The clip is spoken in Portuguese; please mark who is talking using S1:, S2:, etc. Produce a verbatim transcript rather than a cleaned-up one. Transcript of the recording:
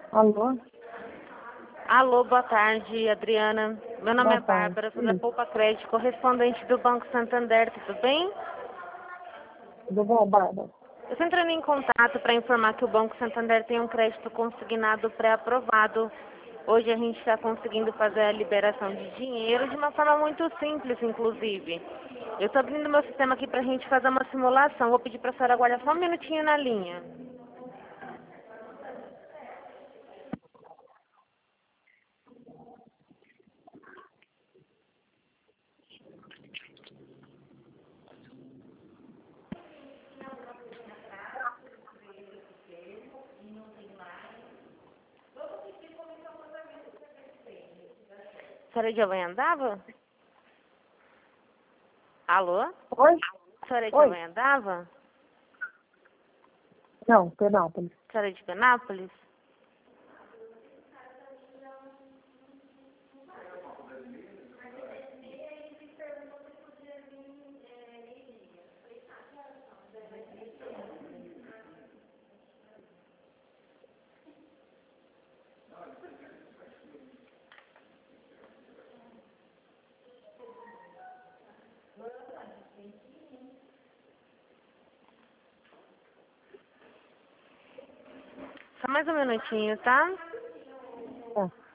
S1: Alô?
S2: Alô, boa tarde, Adriana. Meu nome
S1: Boa
S2: é
S1: tarde.
S2: Bárbara, sou da Poupa Crédito, correspondente do Banco Santander, tudo bem?
S1: Tudo bom, Bárbara?
S2: Eu estou entrando em contato para informar que o Banco Santander tem um crédito consignado pré-aprovado. Hoje a gente está conseguindo fazer a liberação de dinheiro de uma forma muito simples, inclusive. Eu estou abrindo meu sistema aqui para a gente fazer uma simulação. Vou pedir para a senhora aguardar só um minutinho na linha. A senhora Giovanni andava? Alô?
S1: Oi?
S2: A senhora
S1: Oi?
S2: Giovanni andava?
S1: Não, Penápolis.
S2: A senhora de Penápolis? Só mais um minutinho, tá?
S1: Tá.